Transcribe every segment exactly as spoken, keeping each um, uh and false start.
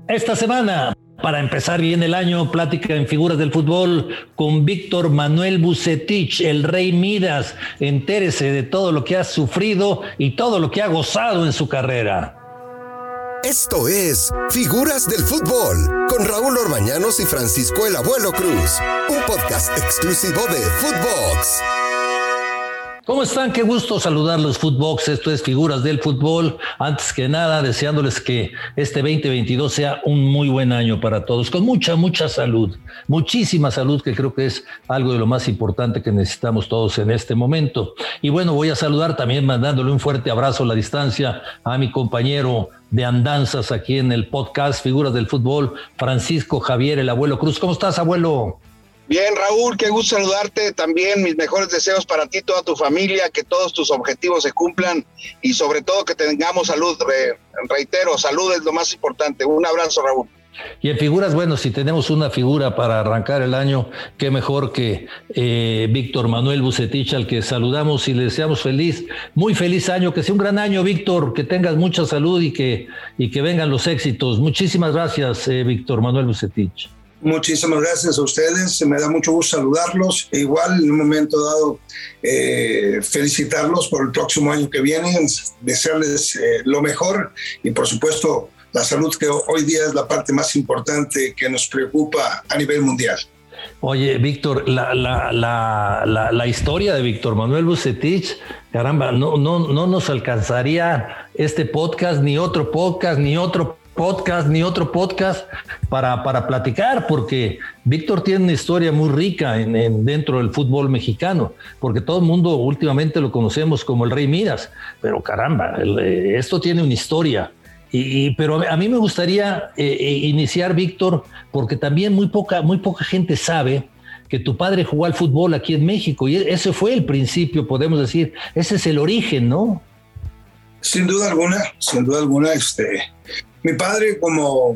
Esta semana, para empezar bien el año, plática en Figuras del Fútbol con Víctor Manuel Vucetich, el Rey Midas. Entérese de todo lo que ha sufrido y todo lo que ha gozado en su carrera. Esto es Figuras del Fútbol con Raúl Orbañanos y Francisco el Abuelo Cruz, un podcast exclusivo de Footbox. ¿Cómo están? Qué gusto saludarlos, Footbox. Esto es Figuras del Fútbol. Antes que nada, deseándoles que este veinte veintidós sea un muy buen año para todos, con mucha, mucha salud, muchísima salud, que creo que es algo de lo más importante que necesitamos todos en este momento. Y bueno, voy a saludar también mandándole un fuerte abrazo a la distancia a mi compañero de andanzas aquí en el podcast Figuras del Fútbol, Francisco Javier el Abuelo Cruz. ¿Cómo estás, abuelo? Bien, Raúl, qué gusto saludarte. También mis mejores deseos para ti y toda tu familia, que todos tus objetivos se cumplan y sobre todo que tengamos salud. Re, reitero, salud es lo más importante. Un abrazo, Raúl. Y en figuras, bueno, si tenemos una figura para arrancar el año, qué mejor que eh, Víctor Manuel Vucetich, al que saludamos y le deseamos feliz, muy feliz año, que sea un gran año, Víctor, que tengas mucha salud y que, y que vengan los éxitos. Muchísimas gracias, eh, Víctor Manuel Vucetich. Muchísimas gracias a ustedes, me da mucho gusto saludarlos. E igual, en un momento dado, eh, felicitarlos por el próximo año que viene, desearles eh, lo mejor y, por supuesto, la salud, que hoy día es la parte más importante que nos preocupa a nivel mundial. Oye, Víctor, la, la, la, la, la historia de Víctor Manuel Vucetich, caramba, no, no, no nos alcanzaría este podcast, ni otro podcast, ni otro podcast, ni otro podcast para, para platicar, porque Víctor tiene una historia muy rica en, en, dentro del fútbol mexicano, porque todo el mundo últimamente lo conocemos como el Rey Midas, pero caramba, el, esto tiene una historia. Y, y, pero a mí me gustaría eh, iniciar, Víctor, porque también muy poca, muy poca gente sabe que tu padre jugó al fútbol aquí en México, y ese fue el principio, podemos decir, ese es el origen, ¿no? Sin duda alguna, sin duda alguna, este... Mi padre, como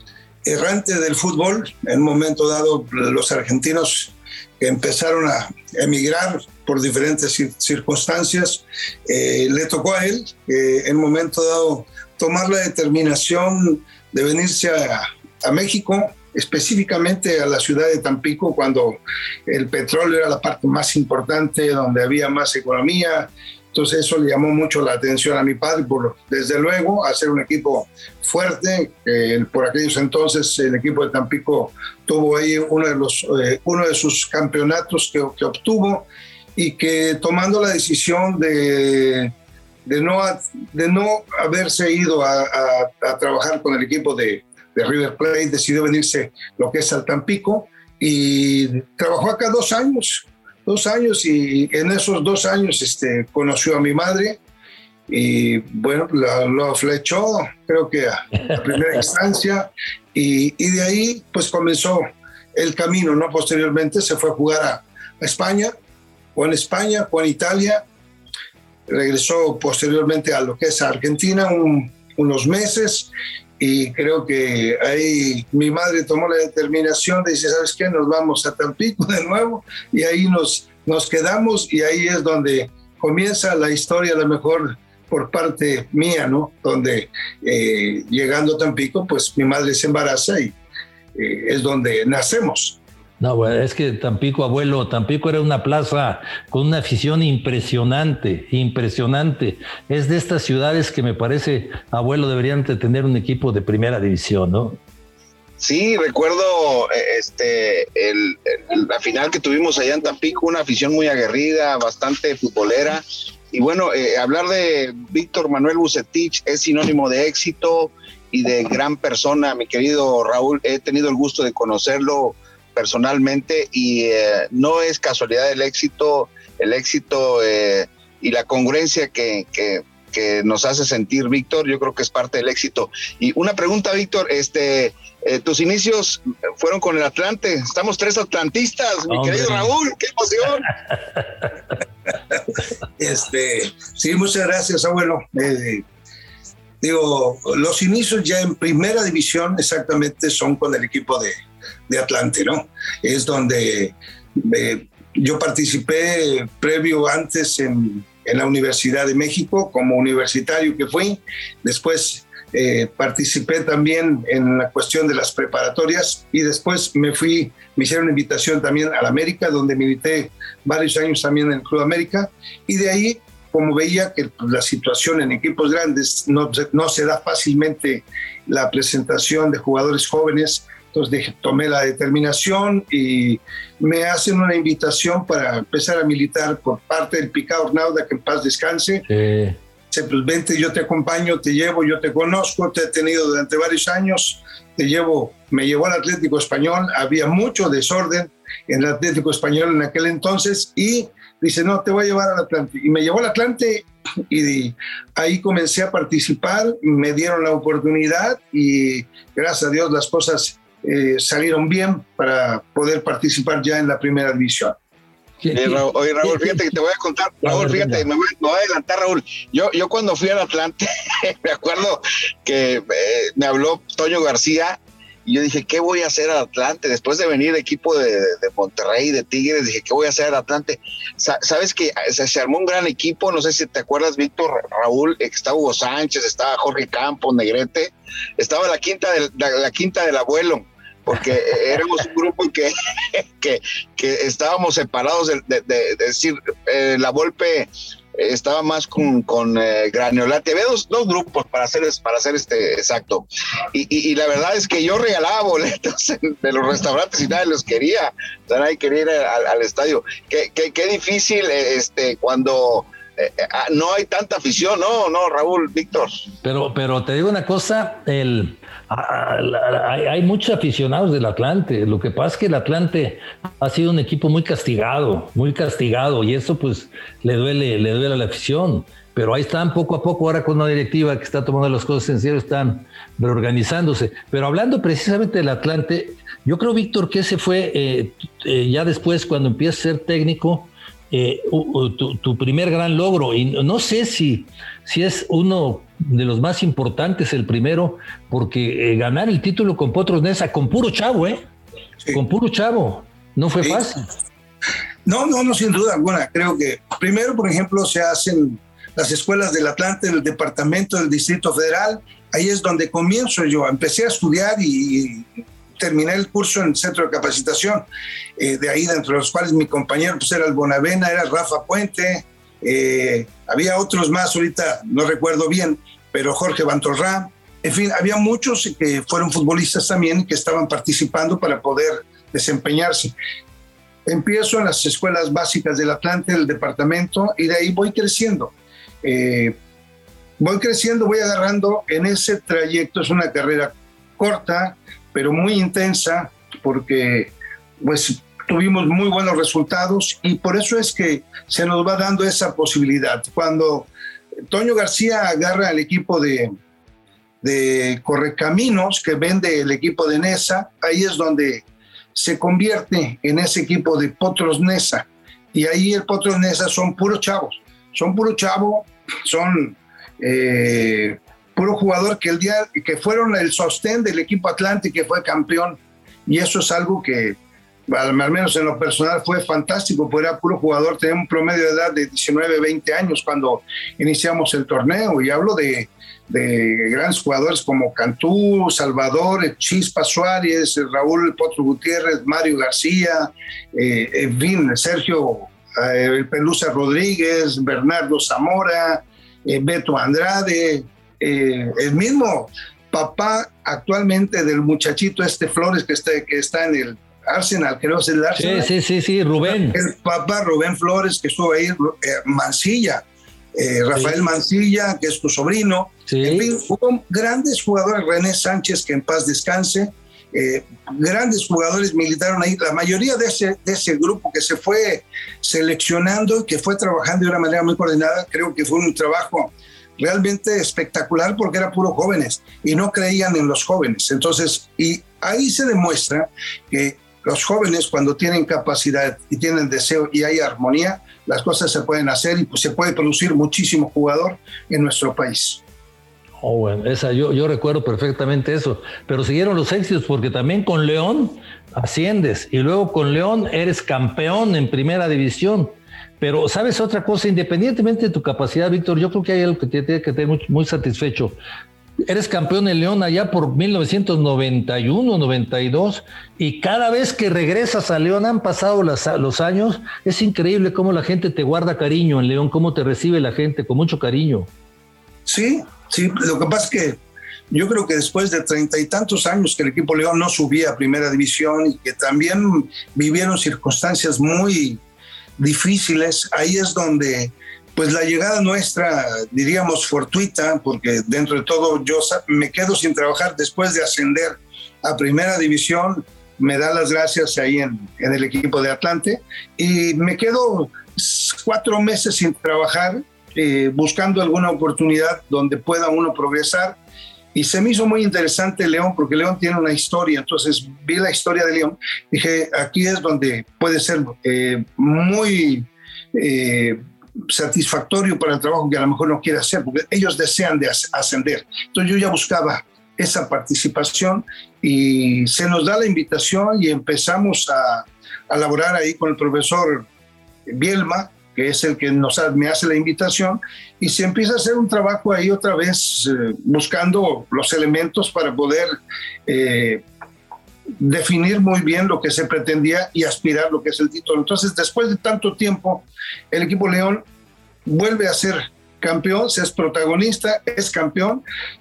errante del fútbol, en un momento dado los argentinos que empezaron a emigrar por diferentes circunstancias, eh, le tocó a él, eh, en un momento dado, tomar la determinación de venirse a, a México, específicamente a la ciudad de Tampico, cuando el petróleo era la parte más importante, donde había más economía. Entonces eso le llamó mucho la atención a mi padre, por desde luego hacer un equipo fuerte. Eh, por aquellos entonces el equipo de Tampico tuvo ahí uno de, los, eh, uno de sus campeonatos que, que obtuvo, y que tomando la decisión de, de, no, de no haberse ido a, a, a trabajar con el equipo de, de River Plate, decidió venirse lo que es al Tampico, y trabajó acá dos años. Dos años y en esos dos años este, conoció a mi madre y bueno, lo, lo flechó, creo que a, a primera instancia, y, y de ahí pues comenzó el camino, ¿no? Posteriormente se fue a jugar a, a España, o en España, o en Italia, regresó posteriormente a lo que es Argentina un, unos meses. Y creo que ahí mi madre tomó la determinación de decir, ¿sabes qué? Nos vamos a Tampico de nuevo, y ahí nos, nos quedamos, y ahí es donde comienza la historia, a lo mejor por parte mía, ¿no? Donde eh, llegando a Tampico, pues mi madre se embaraza y eh, es donde nacemos. No, bueno, es que Tampico, abuelo, Tampico era una plaza con una afición impresionante, impresionante. Es de estas ciudades que me parece, abuelo, deberían de tener un equipo de primera división, ¿no? Sí, recuerdo este, el, el, la final que tuvimos allá en Tampico, una afición muy aguerrida, bastante futbolera. Y bueno, eh, hablar de Víctor Manuel Vucetich es sinónimo de éxito y de gran persona, mi querido Raúl. He tenido el gusto de conocerlo personalmente y eh, no es casualidad el éxito, el éxito eh, y la congruencia que, que, que nos hace sentir Víctor, yo creo que es parte del éxito. Y una pregunta, Víctor, este, eh, tus inicios fueron con el Atlante, estamos tres atlantistas, mi Hombre. querido Raúl, qué emoción. este, sí, muchas gracias, abuelo. Eh, digo, los inicios ya en primera división exactamente son con el equipo de de Atlante, ¿no? Es donde eh, yo participé previo antes en, en la Universidad de México como universitario que fui, después eh, participé también en la cuestión de las preparatorias y después me fui, me hicieron invitación también a la América, donde milité varios años también en el Club América, y de ahí, como veía que la situación en equipos grandes no, no se da fácilmente la presentación de jugadores jóvenes, entonces dije, tomé la determinación y me hacen una invitación para empezar a militar por parte del Picao Arnauda, que en paz descanse. Sí. Dice, pues vente, yo te acompaño, te llevo, yo te conozco, te he tenido durante varios años, te llevo, me llevó al Atlético Español, había mucho desorden en el Atlético Español en aquel entonces, y dice, no, te voy a llevar al Atlante. Y me llevó al Atlante y ahí comencé a participar, me dieron la oportunidad y gracias a Dios las cosas eh, salieron bien para poder participar ya en la primera división. Eh, Raúl, oye, Raúl, fíjate que te voy a contar, Raúl, fíjate, me voy, me voy a adelantar, Raúl. Yo, yo cuando fui al Atlante, me acuerdo que eh, me habló Toño García y yo dije, ¿qué voy a hacer al Atlante? Después de venir equipo de, de Monterrey, de Tigres, dije, ¿qué voy a hacer al Atlante? Sa- Sabes que se, se armó un gran equipo, no sé si te acuerdas, Víctor, Raúl, estaba Hugo Sánchez, estaba Jorge Campos, Negrete, estaba la quinta del, la, la quinta del abuelo, porque éramos un grupo que, que, que estábamos separados, de, de, de, de decir, eh, la Volpe estaba más con, con eh, Graniolati, había dos, dos grupos para hacer, para hacer este exacto, y, y, y la verdad es que yo regalaba boletos de los restaurantes y nadie los quería, o sea, nadie quería ir al, al estadio. Qué, qué, qué difícil este, cuando eh, no hay tanta afición, no, no, Raúl, Víctor. Pero, pero te digo una cosa, el, a, a, hay, hay muchos aficionados del Atlante. Lo que pasa es que el Atlante ha sido un equipo muy castigado, muy castigado, y eso pues le duele, le duele a la afición. Pero ahí están poco a poco, ahora con una directiva que está tomando las cosas en serio, están reorganizándose. Pero hablando precisamente del Atlante, yo creo, Víctor, que ese fue eh, eh, ya después, cuando empiezas a ser técnico, Eh, uh, uh, tu, tu primer gran logro, y no sé si, si es uno de los más importantes, el primero, porque eh, ganar el título con Potros Neza, con puro chavo, ¿eh? Sí. Con puro chavo, no fue sí. fácil. No, no, no, sin duda alguna. Creo que primero, por ejemplo, se hacen las escuelas del Atlante, del departamento del Distrito Federal. Ahí es donde comienzo yo. Empecé a estudiar y terminé el curso en el centro de capacitación, eh, de ahí, dentro de los cuales mi compañero pues era el Bonavena, era Rafa Puente, eh, había otros más, ahorita no recuerdo bien, pero Jorge Bantorrá, en fin, había muchos que fueron futbolistas también y que estaban participando para poder desempeñarse. Empiezo en las escuelas básicas del Atlante, del departamento, y de ahí voy creciendo. Eh, voy creciendo, voy agarrando en ese trayecto, es una carrera corta, pero muy intensa, porque pues tuvimos muy buenos resultados y por eso es que se nos va dando esa posibilidad. Cuando Toño García agarra el equipo de, de Correcaminos, que vende el equipo de Neza, ahí es donde se convierte en ese equipo de Potros Neza, y ahí el Potros Neza son puros chavos, son puro chavo, son... Eh, puro jugador que el día que fueron el sostén del equipo Atlante, que fue campeón, y eso es algo que al menos en lo personal fue fantástico, porque era puro jugador, tenía un promedio de edad de diecinueve, veinte años cuando iniciamos el torneo, y hablo de, de grandes jugadores como Cantú, Salvador, Chispa Suárez, Raúl El Potro Gutiérrez, Mario García, eh, en fin, Sergio eh, El Pelusa Rodríguez, Bernardo Zamora, eh, Beto Andrade, Eh, el mismo papá actualmente del muchachito este Flores que está, que está en el Arsenal, creo que es el Arsenal. Sí, sí, sí, sí, Rubén. El papá Rubén Flores que estuvo ahí, eh, Mancilla, eh, Rafael sí. Mancilla, que es tu sobrino. Sí. En fin, hubo grandes jugadores, René Sánchez, que en paz descanse, eh, grandes jugadores militaron ahí. La mayoría de ese, de ese grupo que se fue seleccionando y que fue trabajando de una manera muy coordinada, creo que fue un trabajo realmente espectacular, porque eran puros jóvenes y no creían en los jóvenes. Entonces, y ahí se demuestra que los jóvenes, cuando tienen capacidad y tienen deseo y hay armonía, las cosas se pueden hacer y pues se puede producir muchísimo jugador en nuestro país. Oh, bueno, esa, yo, yo recuerdo perfectamente eso, pero siguieron los éxitos, porque también con León asciendes y luego con León eres campeón en primera división. Pero, ¿sabes otra cosa? Independientemente de tu capacidad, Víctor, yo creo que hay algo que te tiene que tener muy, muy satisfecho. eres campeón en León allá por mil novecientos noventa y uno, noventa y dos, y cada vez que regresas a León, han pasado las, los años, es increíble cómo la gente te guarda cariño en León, cómo te recibe la gente, con mucho cariño. Sí, sí, lo que pasa es que yo creo que después de treinta y tantos años que el equipo León no subía a primera división y que también vivieron circunstancias muy difíciles, ahí es donde pues la llegada nuestra, diríamos fortuita, porque dentro de todo yo me quedo sin trabajar después de ascender a primera división, me da las gracias ahí en, en el equipo de Atlante, y me quedo cuatro meses sin trabajar, eh, buscando alguna oportunidad donde pueda uno progresar, y se me hizo muy interesante León, porque León tiene una historia, entonces vi la historia de León, dije, aquí es donde puede ser eh, muy... Eh, satisfactorio para el trabajo que a lo mejor no quiere hacer, porque ellos desean de ascender. Entonces yo ya buscaba esa participación y se nos da la invitación y empezamos a, a laborar ahí con el profesor Bielma, que es el que nos, me hace la invitación, y se empieza a hacer un trabajo ahí otra vez eh, buscando los elementos para poder eh, definir muy bien lo que se pretendía y aspirar lo que es el título. Entonces, después de tanto tiempo, el equipo León vuelve a ser campeón, se es protagonista, es campeón,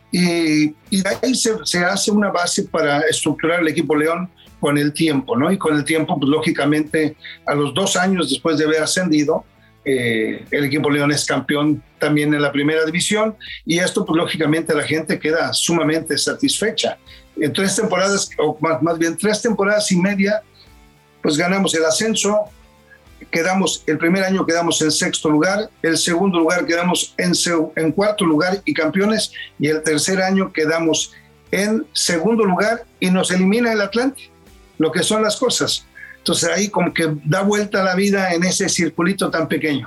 y, y de ahí se, se hace una base para estructurar el equipo León con el tiempo, ¿no? Y con el tiempo, pues lógicamente, a los dos años después de haber ascendido, eh, el equipo León es campeón también en la primera división, y esto, pues lógicamente, la gente queda sumamente satisfecha. En tres temporadas, o más, más bien tres temporadas y media, pues ganamos el ascenso, quedamos, el primer año quedamos en sexto lugar, el segundo lugar quedamos en, en cuarto lugar y campeones, y el tercer año quedamos en segundo lugar y nos elimina el Atlante, lo que son las cosas. Entonces ahí como que da vuelta la vida en ese circulito tan pequeño.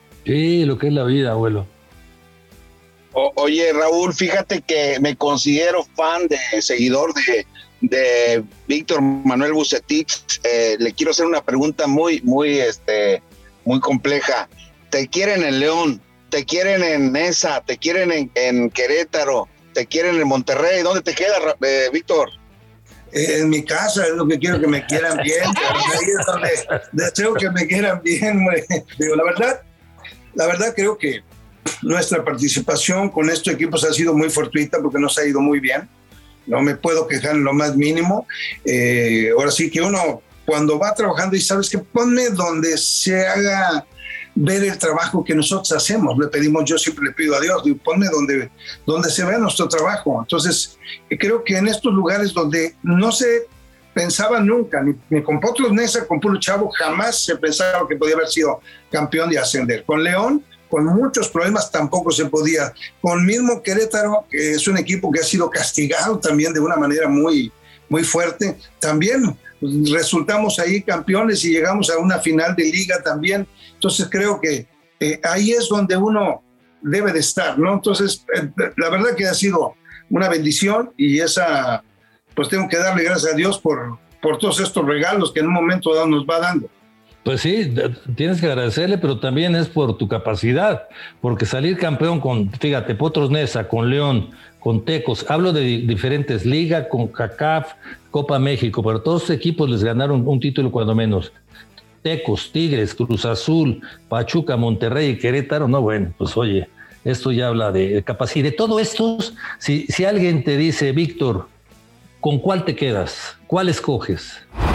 Sí, lo que es la vida, abuelo. O, oye, Raúl, fíjate que me considero fan de, seguidor de, de Víctor Manuel Vucetich. Eh, le quiero hacer una pregunta muy, muy, este, muy compleja. Te quieren en León, te quieren en Nesa, te quieren en, en Querétaro, te quieren en Monterrey. ¿Dónde te queda, eh, Víctor? Eh, en mi casa es lo que quiero, que me quieran bien. Ahí es donde deseo que me quieran bien. Digo, la verdad, la verdad creo que nuestra participación con estos equipos ha sido muy fortuita porque nos ha ido muy bien. No me puedo quejar en lo más mínimo. Eh, ahora sí que uno, cuando va trabajando y sabes que ponme donde se haga ver el trabajo que nosotros hacemos. Le pedimos, yo siempre le pido a Dios, digo, ponme donde, donde se vea nuestro trabajo. Entonces, creo que en estos lugares donde no se pensaba nunca, ni, ni con Potros Nesa, con Puro Chavo, jamás se pensaba que podía haber sido campeón de ascender. Con León, con muchos problemas, tampoco se podía. Con mismo Querétaro, que es un equipo que ha sido castigado también de una manera muy, muy fuerte, también resultamos ahí campeones y llegamos a una final de liga también. Entonces creo que eh, ahí es donde uno debe de estar, ¿no? Entonces, eh, la verdad que ha sido una bendición, y esa, pues tengo que darle gracias a Dios por, por todos estos regalos que en un momento dado nos va dando. Pues sí, tienes que agradecerle, pero también es por tu capacidad, porque salir campeón con, fíjate, Potros Nesa, con León, con Tecos, hablo de diferentes ligas, con CACAF, Copa México, pero todos los equipos les ganaron un título cuando menos. Tecos, Tigres, Cruz Azul, Pachuca, Monterrey y Querétaro, no, bueno, pues oye, esto ya habla de capacidad. De todo esto, si, si alguien te dice, Víctor, ¿con cuál te quedas? ¿Cuál escoges?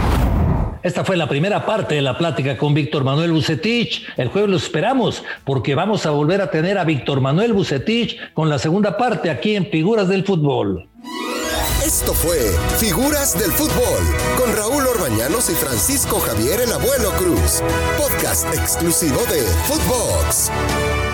Esta fue la primera parte de la plática con Víctor Manuel Vucetich. El jueves lo esperamos porque vamos a volver a tener a Víctor Manuel Vucetich con la segunda parte aquí en Figuras del Fútbol. Esto fue Figuras del Fútbol con Raúl Orbañanos y Francisco Javier el Abuelo Cruz. Podcast exclusivo de Footbox.